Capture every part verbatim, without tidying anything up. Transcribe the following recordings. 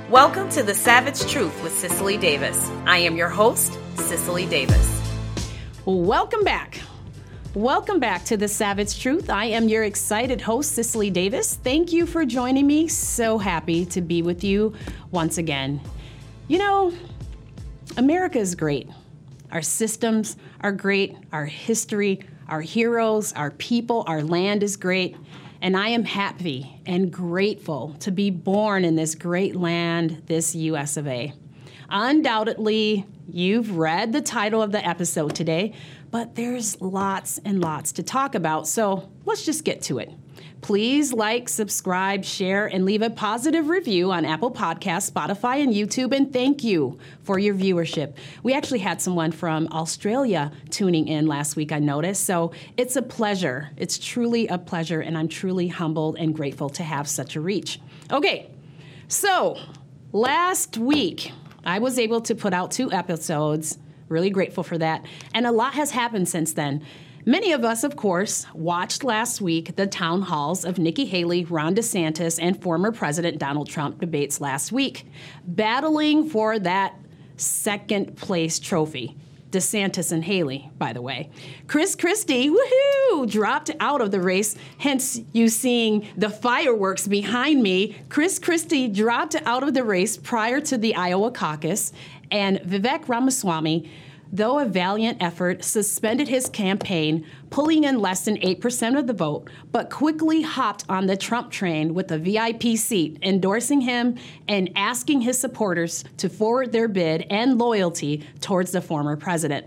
Welcome to The Savage Truth with Cicely Davis. I am your host, Cicely Davis. Welcome back. Welcome back to The Savage Truth. I am your excited host, Cicely Davis. Thank you for joining me. So happy to be with you once again. You know, America is great. Our systems are great. Our history, our heroes, our people, our land is great. And I am happy and grateful to be born in this great land, this U S of A. Undoubtedly, you've read the title of the episode today, but there's lots and lots to talk about, so let's just get to it. Please like, subscribe, share, and leave a positive review on Apple Podcasts, Spotify, and YouTube, and thank you for your viewership. We actually had someone from Australia tuning in last week, I noticed, so it's a pleasure. It's truly a pleasure, and I'm truly humbled and grateful to have such a reach. Okay, so last week, I was able to put out two episodes. Really grateful for that. And a lot has happened since then. Many of us, of course, watched last week the town halls of Nikki Haley, Ron DeSantis, and former President Donald Trump debates last week, battling for that second place trophy. DeSantis and Haley, by the way. Chris Christie, woohoo, dropped out of the race, hence you seeing the fireworks behind me. Chris Christie dropped out of the race prior to the Iowa caucus, and Vivek Ramaswamy, though a valiant effort, suspended his campaign, pulling in less than eight percent of the vote, but quickly hopped on the Trump train with a V I P seat, endorsing him and asking his supporters to forward their bid and loyalty towards the former president.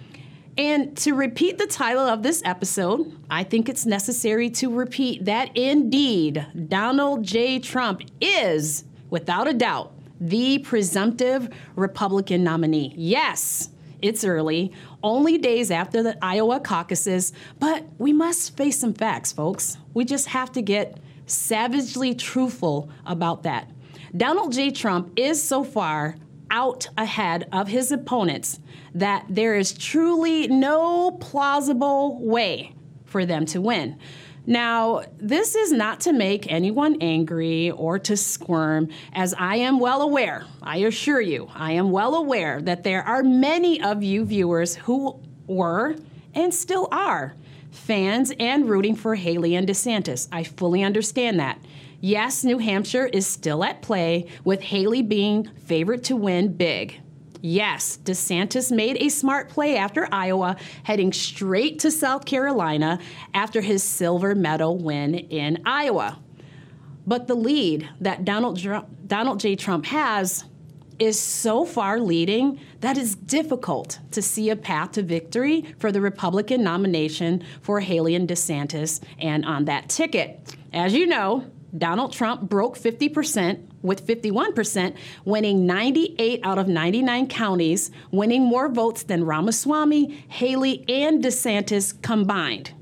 And to repeat the title of this episode, I think it's necessary to repeat that indeed, Donald J. Trump is, without a doubt, the presumptive Republican nominee. Yes, it's early, only days after the Iowa caucuses, but we must face some facts, folks. We just have to get savagely truthful about that. Donald J. Trump is so far out ahead of his opponents that there is truly no plausible way for them to win. Now, this is not to make anyone angry or to squirm, as I am well aware, I assure you, I am well aware that there are many of you viewers who were and still are fans and rooting for Haley and DeSantis. I fully understand that. Yes, New Hampshire is still at play, with Haley being favored to win big. Yes, DeSantis made a smart play after Iowa, heading straight to South Carolina after his silver medal win in Iowa. But the lead that Donald, Donald J. Trump has is so far leading that it's difficult to see a path to victory for the Republican nomination for Haley and DeSantis and on that ticket. As you know, Donald Trump broke fifty percent, with fifty-one percent winning ninety-eight out of ninety-nine counties, winning more votes than Ramaswamy, Haley, and DeSantis combined.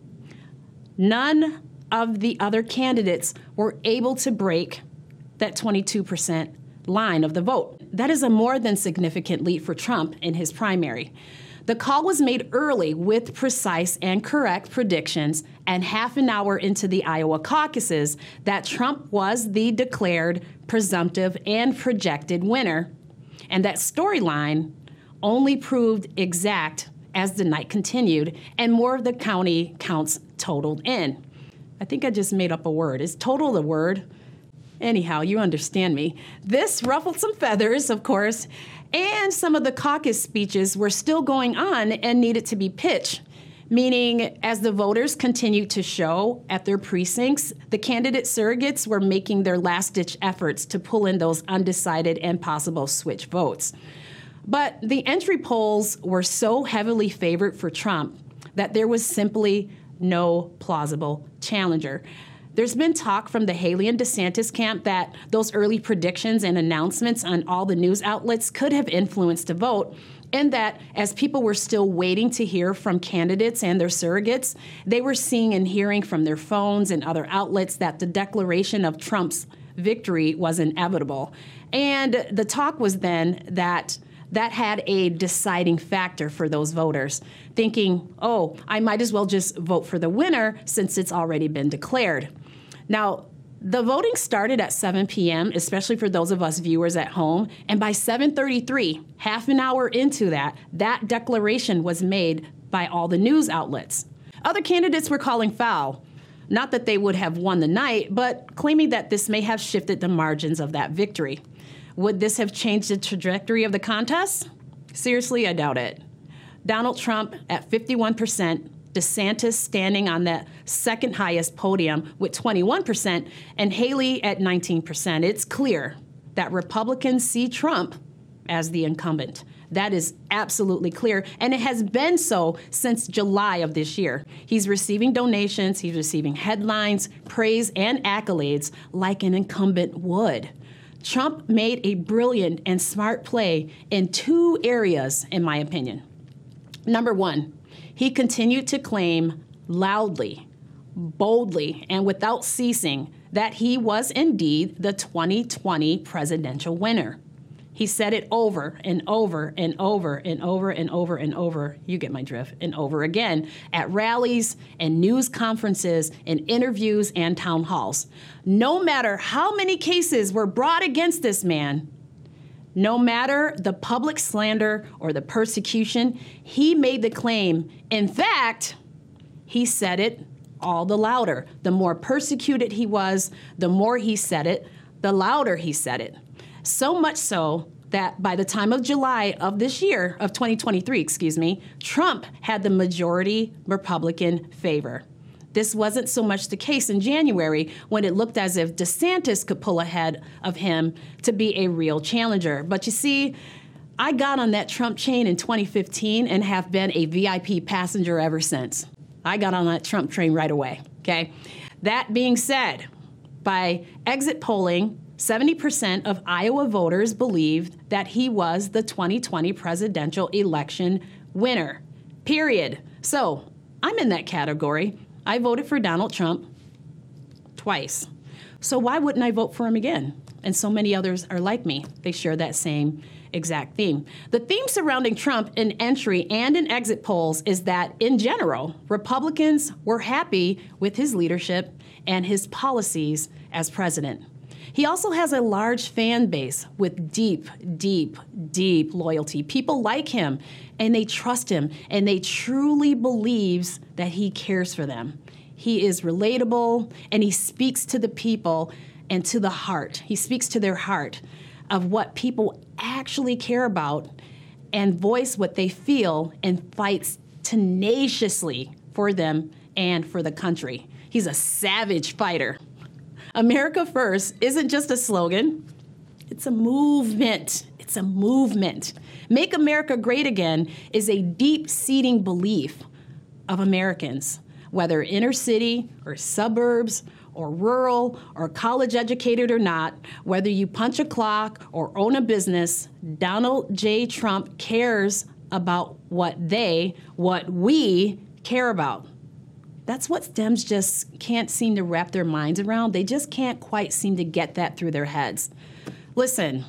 None of the other candidates were able to break that twenty-two percent line of the vote. That is a more than significant lead for Trump in his primary. The call was made early with precise and correct predictions, and half an hour into the Iowa caucuses that Trump was the declared presumptive and projected winner. And that storyline only proved exact as the night continued and more of the county counts totaled in. I think I just made up a word. Is total the word? Anyhow, you understand me. This ruffled some feathers, of course, and some of the caucus speeches were still going on and needed to be pitched, meaning as the voters continued to show at their precincts, the candidate surrogates were making their last-ditch efforts to pull in those undecided and possible switch votes. But the entry polls were so heavily favored for Trump that there was simply no plausible challenger. There's been talk from the Haley and DeSantis camp that those early predictions and announcements on all the news outlets could have influenced the vote, and that as people were still waiting to hear from candidates and their surrogates, they were seeing and hearing from their phones and other outlets that the declaration of Trump's victory was inevitable. And the talk was then that that had a deciding factor for those voters, thinking, oh, I might as well just vote for the winner since it's already been declared. Now, The voting started at seven p.m., especially for those of us viewers at home, and by seven thirty-three, half an hour into that, that declaration was made by all the news outlets. Other candidates were calling foul. Not that they would have won the night, but claiming that this may have shifted the margins of that victory. Would this have changed the trajectory of the contest? Seriously, I doubt it. Donald Trump at fifty-one percent, DeSantis standing on that second highest podium with twenty-one percent, and Haley at nineteen percent. It's clear that Republicans see Trump as the incumbent. That is absolutely clear, and it has been so since July of this year. He's receiving donations, he's receiving headlines, praise, and accolades like an incumbent would. Trump made a brilliant and smart play in two areas, in my opinion. Number one, he continued to claim loudly, boldly, and without ceasing that he was indeed the twenty twenty presidential winner. He said it over and over and over and over and over and over, you get my drift, and over again at rallies and news conferences and interviews and town halls. No matter how many cases were brought against this man, no matter the public slander or the persecution, he made the claim. In fact, he said it all the louder. The more persecuted he was, the more he said it, the louder he said it. So much so that by the time of July of this year, of twenty twenty-three, excuse me, Trump had the majority Republican favor. This wasn't so much the case in January when it looked as if DeSantis could pull ahead of him to be a real challenger. But you see, I got on that Trump train in twenty fifteen and have been a V I P passenger ever since. I got on that Trump train right away, okay? That being said, by exit polling, seventy percent of Iowa voters believed that he was the twenty twenty presidential election winner, period. So I'm in that category. I voted for Donald Trump twice. So why wouldn't I vote for him again? And so many others are like me. They share that same exact theme. The theme surrounding Trump in entry and in exit polls is that, in general, Republicans were happy with his leadership and his policies as president. He also has a large fan base with deep, deep, deep loyalty. People like him, and they trust him, and they truly believes that he cares for them. He is relatable, and he speaks to the people and to the heart. He speaks to their heart of what people actually care about and voice what they feel and fights tenaciously for them and for the country. He's a savage fighter. America First isn't just a slogan. It's a movement. It's a movement. Make America Great Again is a deep-seating belief of Americans, whether inner city or suburbs or rural or college educated or not, whether you punch a clock or own a business, Donald J. Trump cares about what they, what we care about. That's what Dems just can't seem to wrap their minds around. They just can't quite seem to get that through their heads. Listen,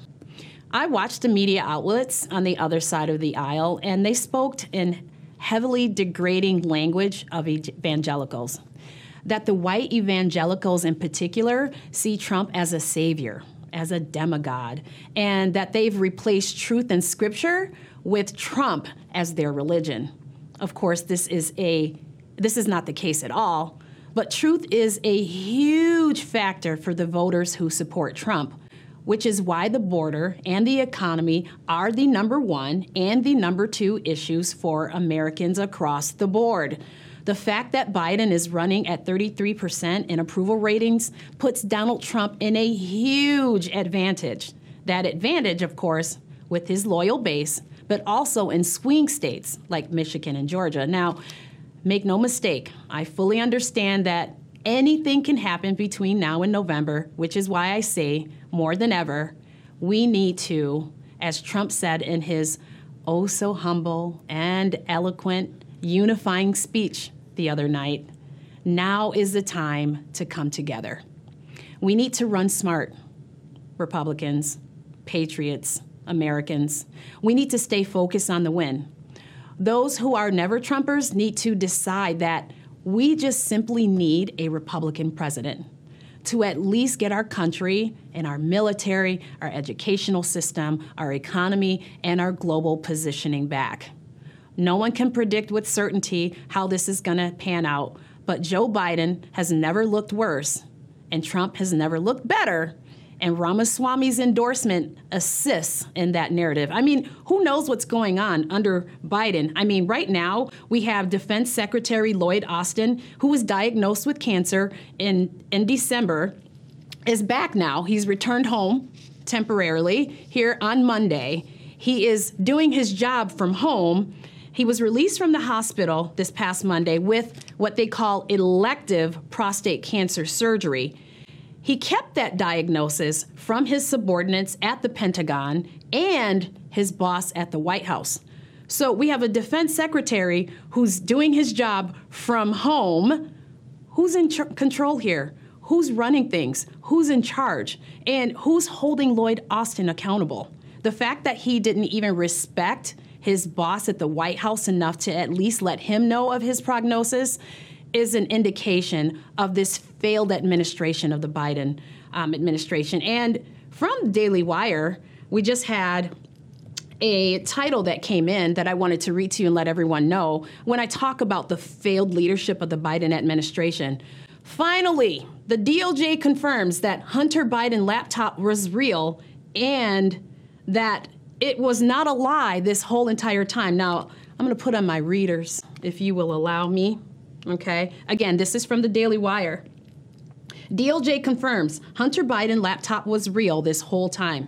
I watched the media outlets on the other side of the aisle, and they spoke in heavily degrading language of evangelicals. That the white evangelicals in particular see Trump as a savior, as a demigod, and that they've replaced truth and scripture with Trump as their religion. Of course, this is a This is not the case at all, but truth is a huge factor for the voters who support Trump, which is why the border and the economy are the number one and the number two issues for Americans across the board. The fact that Biden is running at thirty-three percent in approval ratings puts Donald Trump in a huge advantage. That advantage, of course, with his loyal base, but also in swing states like Michigan and Georgia. Now, make no mistake, I fully understand that anything can happen between now and November, which is why I say, more than ever, we need to, as Trump said in his oh so humble and eloquent unifying speech the other night, now is the time to come together. We need to run smart, Republicans, patriots, Americans. We need to stay focused on the win. Those who are never Trumpers need to decide that we just simply need a Republican president to at least get our country and our military, our educational system, our economy, and our global positioning back. No one can predict with certainty how this is going to pan out, but Joe Biden has never looked worse, and Trump has never looked better, and Ramaswamy's endorsement assists in that narrative. I mean, who knows what's going on under Biden? I mean, right now, we have Defense Secretary Lloyd Austin, who was diagnosed with cancer in, in December, is back now. He's returned home temporarily here on Monday. He is doing his job from home. He was released from the hospital this past Monday with what they call elective prostate cancer surgery. He kept that diagnosis from his subordinates at the Pentagon and his boss at the White House. So we have a defense secretary who's doing his job from home. Who's in ch- control here? Who's running things? Who's in charge? And who's holding Lloyd Austin accountable? The fact that he didn't even respect his boss at the White House enough to at least let him know of his prognosis is an indication of this failed administration of the Biden um, administration. And from Daily Wire, we just had a title that came in that I wanted to read to you and let everyone know when I talk about the failed leadership of the Biden administration. Finally, the D O J confirms that Hunter Biden laptop was real and that it was not a lie this whole entire time. Now, I'm going to put on my readers, if you will allow me. Okay. Again, this is from the Daily Wire. D O J confirms Hunter Biden laptop was real this whole time.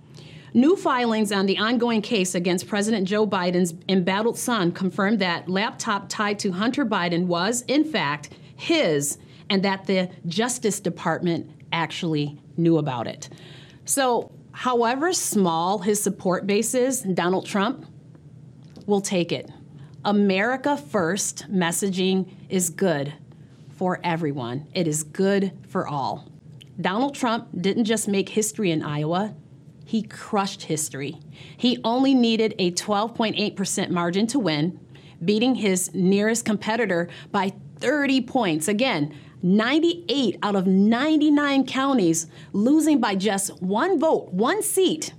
New filings on the ongoing case against President Joe Biden's embattled son confirmed that laptop tied to Hunter Biden was, in fact, his, and that the Justice Department actually knew about it. So, however small his support base is, Donald Trump will take it. America first messaging is good for everyone. It is good for all. Donald Trump didn't just make history in Iowa, he crushed history. He only needed a twelve point eight percent margin to win, beating his nearest competitor by thirty points. Again, ninety-eight out of ninety-nine counties, losing by just one vote, one seat.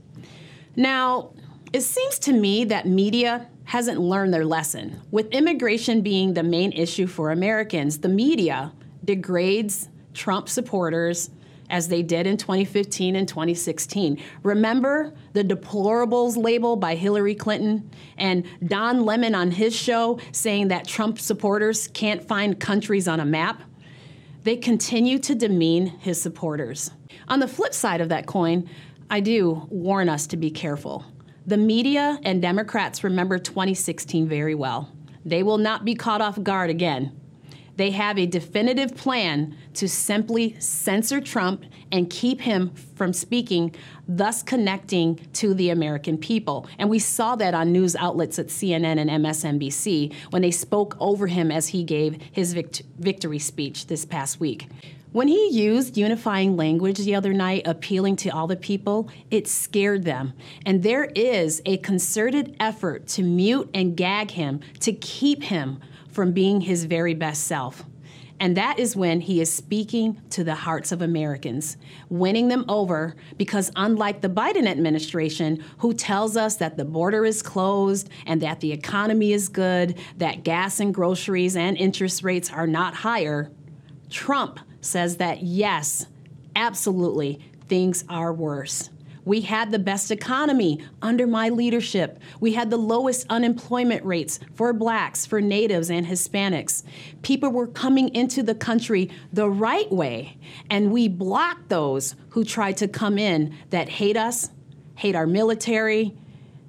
Now, it seems to me that media hasn't learned their lesson. With immigration being the main issue for Americans, the media degrades Trump supporters as they did in twenty fifteen and twenty sixteen. Remember the deplorables label by Hillary Clinton and Don Lemon on his show saying that Trump supporters can't find countries on a map? They continue to demean his supporters. On the flip side of that coin, I do warn us to be careful. The media and Democrats remember twenty sixteen very well. They will not be caught off guard again. They have a definitive plan to simply censor Trump and keep him from speaking, thus connecting to the American people. And we saw that on news outlets at C N N and M S N B C when they spoke over him as he gave his vict- victory speech this past week. When he used unifying language the other night, appealing to all the people, it scared them. And there is a concerted effort to mute and gag him, to keep him from being his very best self. And that is when he is speaking to the hearts of Americans, winning them over, because unlike the Biden administration, who tells us that the border is closed and that the economy is good, that gas and groceries and interest rates are not higher, Trump says that, yes, absolutely, things are worse. We had the best economy under my leadership. We had the lowest unemployment rates for blacks, for natives, and Hispanics. People were coming into the country the right way, and we blocked those who tried to come in that hate us, hate our military,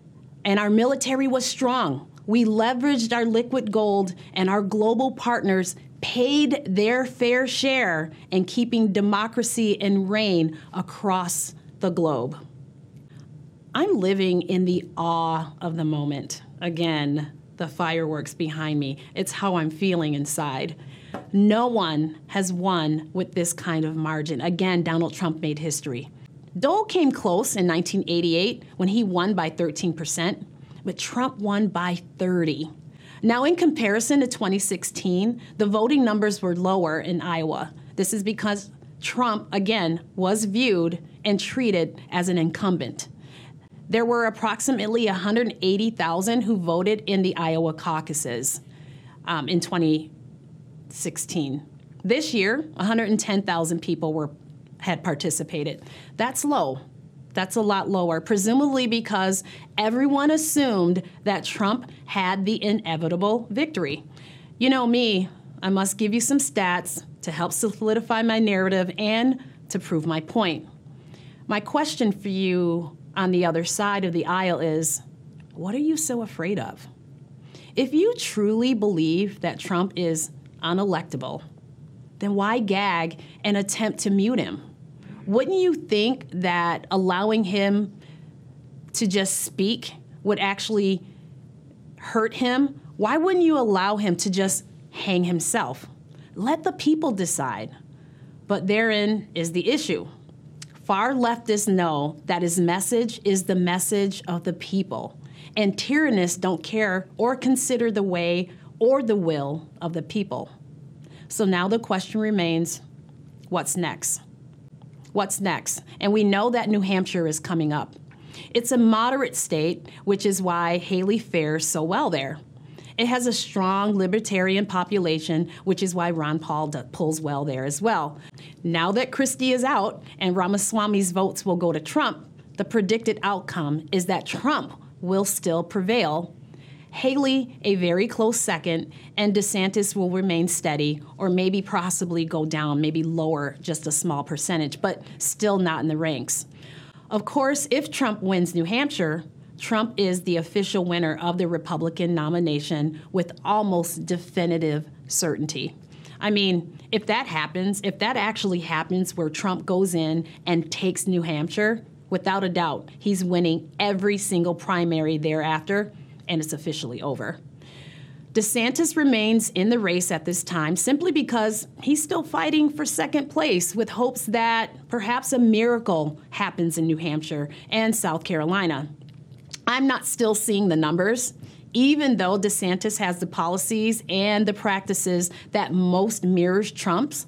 and our military was strong. We leveraged our liquid gold, and our global partners paid their fair share in keeping democracy in reign across the globe. I'm living in the awe of the moment. Again, the fireworks behind me. It's how I'm feeling inside. No one has won with this kind of margin. Again, Donald Trump made history. Dole came close in nineteen eighty-eight when he won by thirteen percent, but Trump won by thirty. Now, in comparison to twenty sixteen, the voting numbers were lower in Iowa. This is because Trump, again, was viewed and treated as an incumbent. There were approximately one hundred eighty thousand who voted in the Iowa caucuses um, in twenty sixteen. This year, one hundred ten thousand people were had participated. That's low. That's a lot lower, presumably because everyone assumed that Trump had the inevitable victory. You know me, I must give you some stats to help solidify my narrative and to prove my point. My question for you on the other side of the aisle is, what are you so afraid of? If you truly believe that Trump is unelectable, then why gag and attempt to mute him? Wouldn't you think that allowing him to just speak would actually hurt him? Why wouldn't you allow him to just hang himself? Let the people decide. But therein is the issue. Far leftists know that his message is the message of the people, and tyrannists don't care or consider the way or the will of the people. So now the question remains, what's next? What's next? And we know that New Hampshire is coming up. It's a moderate state, which is why Haley fares so well there. It has a strong libertarian population, which is why Ron Paul d- pulls well there as well. Now that Christie is out and Ramaswamy's votes will go to Trump, the predicted outcome is that Trump will still prevail, Haley a very close second, and DeSantis will remain steady or maybe possibly go down, maybe lower just a small percentage, but still not in the ranks. Of course, if Trump wins New Hampshire, Trump is the official winner of the Republican nomination with almost definitive certainty. I mean, if that happens, if that actually happens where Trump goes in and takes New Hampshire, without a doubt, he's winning every single primary thereafter, and it's officially over. DeSantis remains in the race at this time simply because he's still fighting for second place with hopes that perhaps a miracle happens in New Hampshire and South Carolina. I'm not still seeing the numbers, even though DeSantis has the policies and the practices that most mirrors Trump's.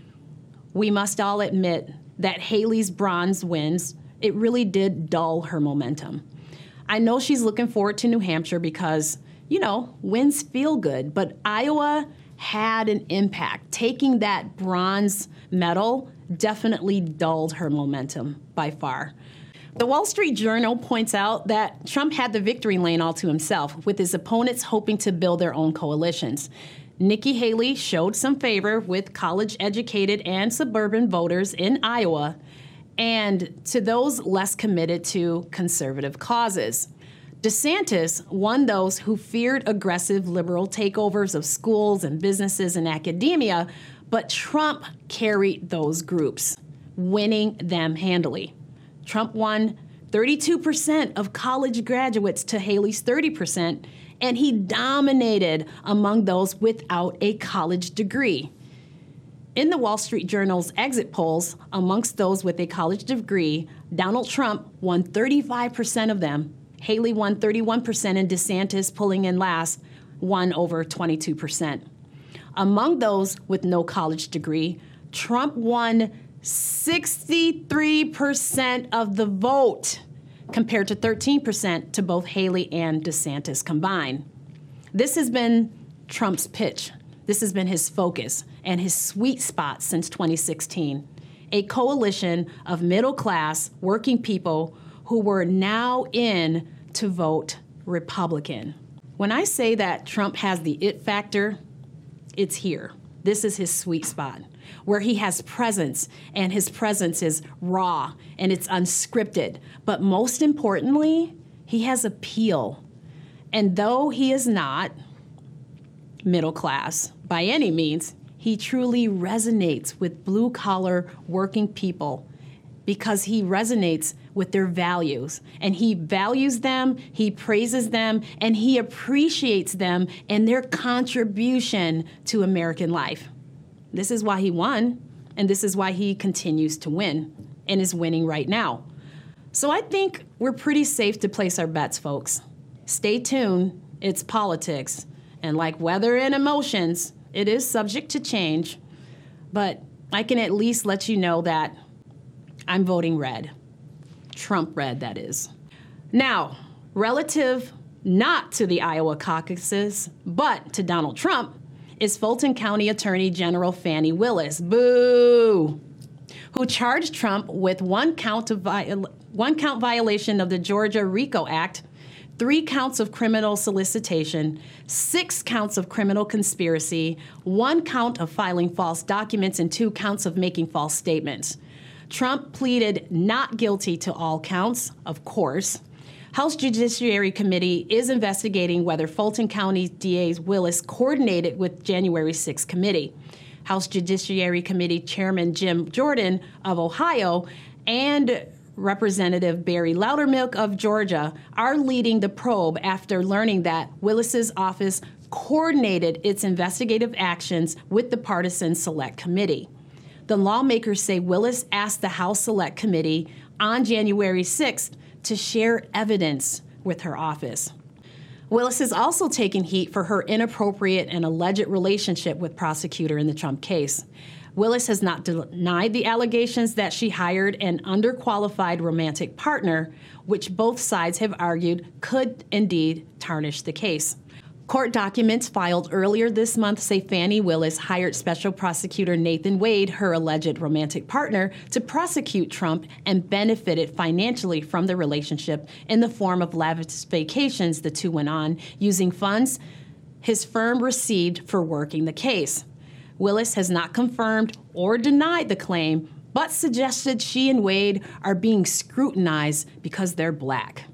We must all admit that Haley's bronze wins, it really did dull her momentum. I know she's looking forward to New Hampshire because, you know, wins feel good, but Iowa had an impact. Taking that bronze medal definitely dulled her momentum by far. The Wall Street Journal points out that Trump had the victory lane all to himself, with his opponents hoping to build their own coalitions. Nikki Haley showed some favor with college-educated and suburban voters in Iowa, and to those less committed to conservative causes. DeSantis won those who feared aggressive liberal takeovers of schools and businesses and academia, but Trump carried those groups, winning them handily. Trump won thirty-two percent of college graduates to Haley's thirty percent, and he dominated among those without a college degree. In the Wall Street Journal's exit polls, amongst those with a college degree, Donald Trump won thirty-five percent of them. Haley won thirty-one percent, and DeSantis, pulling in last, won over twenty-two percent. Among those with no college degree, Trump won sixty-three percent of the vote, compared to thirteen percent to both Haley and DeSantis combined. This has been Trump's pitch. This has been his focus and his sweet spot since twenty sixteen, a coalition of middle-class working people who were now in to vote Republican. When I say that Trump has the it factor, it's here. This is his sweet spot, where he has presence, and his presence is raw and it's unscripted. But most importantly, he has appeal. And though he is not middle class by any means, he truly resonates with blue-collar working people because he resonates with their values. And he values them, he praises them, and he appreciates them and their contribution to American life. This is why he won, and this is why he continues to win and is winning right now. So I think we're pretty safe to place our bets, folks. Stay tuned. It's politics. And like weather and emotions, it is subject to change. But I can at least let you know that I'm voting red. Trump red, that is. Now, relative not to the Iowa caucuses, but to Donald Trump, is Fulton County Attorney General Fani Willis, boo, who charged Trump with one count of viol- one count violation of the Georgia RICO Act, three counts of criminal solicitation, six counts of criminal conspiracy, one count of filing false documents, and two counts of making false statements. Trump pleaded not guilty to all counts, of course. House Judiciary Committee is investigating whether Fulton County D A Willis coordinated with January sixth committee. House Judiciary Committee Chairman Jim Jordan of Ohio and Representative Barry Loudermilk of Georgia are leading the probe after learning that Willis's office coordinated its investigative actions with the partisan Select Committee. The lawmakers say Willis asked the House Select Committee on January sixth to share evidence with her office. Willis is also taking heat for her inappropriate and alleged relationship with prosecutor in the Trump case. Willis has not denied the allegations that she hired an underqualified romantic partner, which both sides have argued could indeed tarnish the case. Court documents filed earlier this month say Fani Willis hired Special Prosecutor Nathan Wade, her alleged romantic partner, to prosecute Trump and benefited financially from the relationship in the form of lavish vacations the two went on, using funds his firm received for working the case. Willis has not confirmed or denied the claim, but suggested she and Wade are being scrutinized because they're black.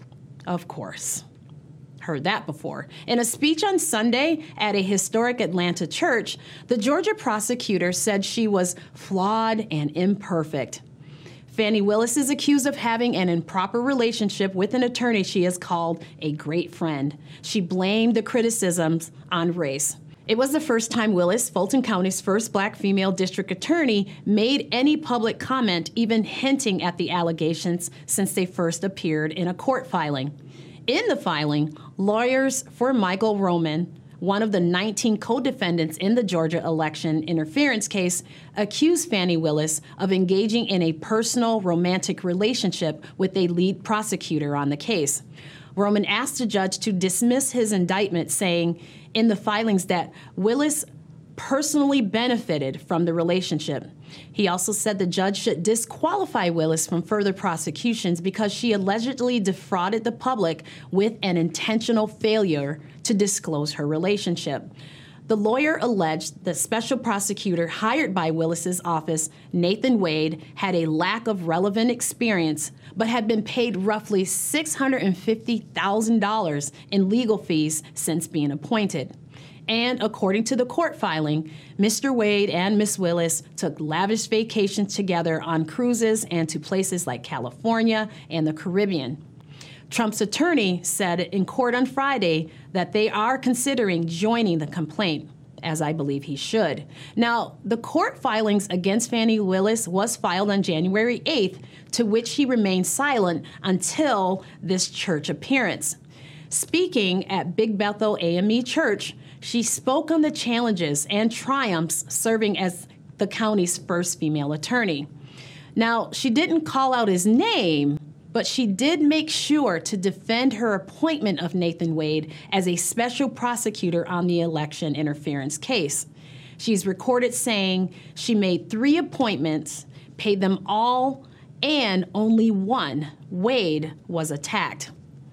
Of course. Heard that before. In a speech on Sunday at a historic Atlanta church, the Georgia prosecutor said she was flawed and imperfect. Fani Willis is accused of having an improper relationship with an attorney she has called a great friend. She blamed the criticisms on race. It was the first time Willis, Fulton County's first black female district attorney, made any public comment, even hinting at the allegations, since they first appeared in a court filing. In the filing, lawyers for Michael Roman, one of the nineteen co-defendants in the Georgia election interference case, accused Fani Willis of engaging in a personal romantic relationship with a lead prosecutor on the case. Roman asked the judge to dismiss his indictment, saying in the filings that Willis personally benefited from the relationship. He also said the judge should disqualify Willis from further prosecutions because she allegedly defrauded the public with an intentional failure to disclose her relationship. The lawyer alleged the special prosecutor hired by Willis's office, Nathan Wade, had a lack of relevant experience, but had been paid roughly six hundred fifty thousand dollars in legal fees since being appointed. And according to the court filing, Mister Wade and Miss Willis took lavish vacations together on cruises and to places like California and the Caribbean. Trump's attorney said in court on Friday that they are considering joining the complaint, as I believe he should. Now, the court filings against Fani Willis was filed on January eighth, to which he remained silent until this church appearance. Speaking at Big Bethel A M E Church, she spoke on the challenges and triumphs serving as the county's first female attorney. Now, she didn't call out his name, but she did make sure to defend her appointment of Nathan Wade as a special prosecutor on the election interference case. She's recorded saying she made three appointments, paid them all, and only one, Wade, was attacked.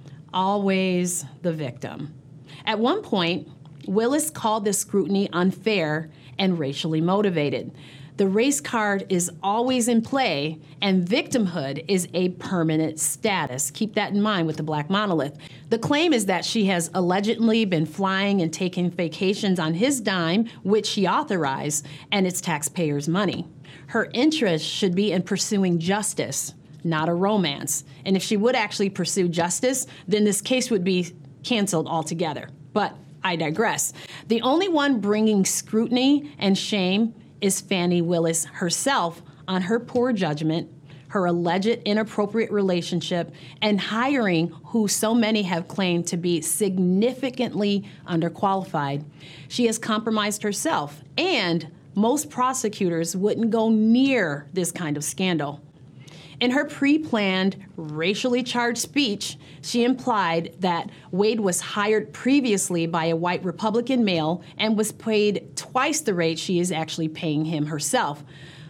Always the victim. At one point, Willis called this scrutiny unfair and racially motivated. The race card is always in play, and victimhood is a permanent status. Keep that in mind with the Black Monolith. The claim is that she has allegedly been flying and taking vacations on his dime, which she authorized, and it's taxpayers' money. Her interest should be in pursuing justice, not a romance. And if she would actually pursue justice, then this case would be canceled altogether. But I digress. The only one bringing scrutiny and shame is Fani Willis herself on her poor judgment, her alleged inappropriate relationship, and hiring who so many have claimed to be significantly underqualified. She has compromised herself and most prosecutors wouldn't go near this kind of scandal. In her pre-planned, racially charged speech, she implied that Wade was hired previously by a white Republican male and was paid twice the rate she is actually paying him herself.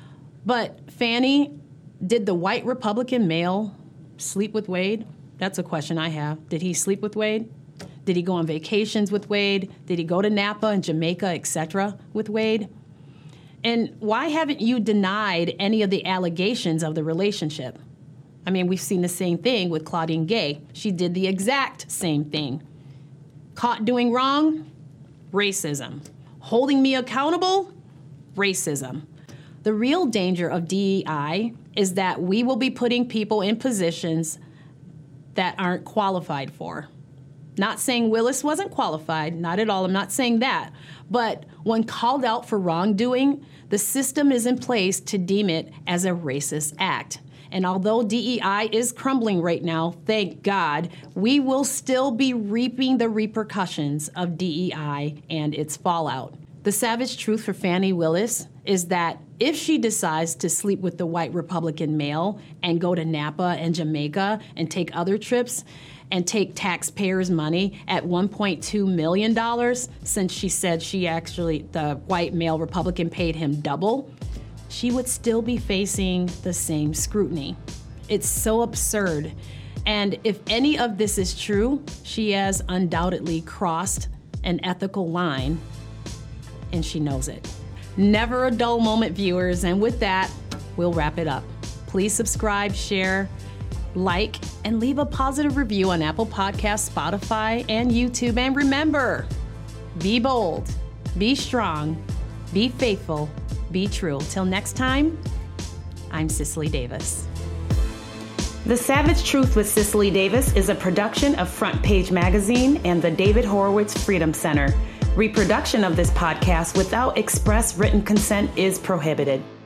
But Fannie, did the white Republican male sleep with Wade? That's a question I have. Did he sleep with Wade? Did he go on vacations with Wade? Did he go to Napa and Jamaica, et cetera, with Wade? And why haven't you denied any of the allegations of the relationship? I mean, we've seen the same thing with Claudine Gay. She did the exact same thing. Caught doing wrong? Racism. Holding me accountable? Racism. The real danger of D E I is that we will be putting people in positions that aren't qualified for. Not saying Willis wasn't qualified, not at all, I'm not saying that. But when called out for wrongdoing, the system is in place to deem it as a racist act. And although D E I is crumbling right now, thank God, we will still be reaping the repercussions of D E I and its fallout. The savage truth for Fannie Willis is that if she decides to sleep with the white Republican male and go to Napa and Jamaica and take other trips and take taxpayers' money at one point two million dollars, since she said she actually, the white male Republican paid him double, she would still be facing the same scrutiny. It's so absurd. And if any of this is true, she has undoubtedly crossed an ethical line, and she knows it. Never a dull moment, viewers. And with that, we'll wrap it up. Please subscribe, share, like, and leave a positive review on Apple Podcasts, Spotify, and YouTube. And remember, be bold, be strong, be faithful, be true. Till next time, I'm Cicely Davis. The Savage Truth with Cicely Davis is a production of Front Page Magazine and the David Horowitz Freedom Center. Reproduction of this podcast without express written consent is prohibited.